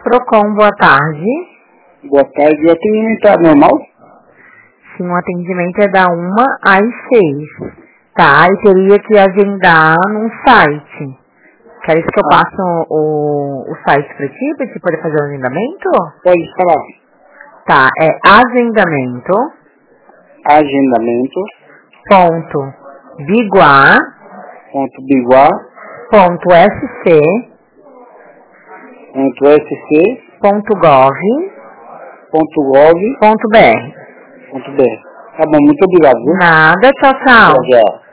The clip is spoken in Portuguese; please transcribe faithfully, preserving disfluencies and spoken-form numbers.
Procon, boa tarde. Boa tarde, o atendimento é normal? Sim, o atendimento é da uma às seis. Tá, e teria que agendar num site. Quer que eu Ah. passe o, o site para ti, para te poder fazer o agendamento? Pode falar. Tá, é agendamento. Agendamento. Ponto biguá. Ponto biguá. Ponto sc. Ponto sc. Ponto gov. Ponto gov. Ponto br. Ponto br. Tá bom, muito obrigado. Viu? Nada, tchau, tchau. Tchau, tchau.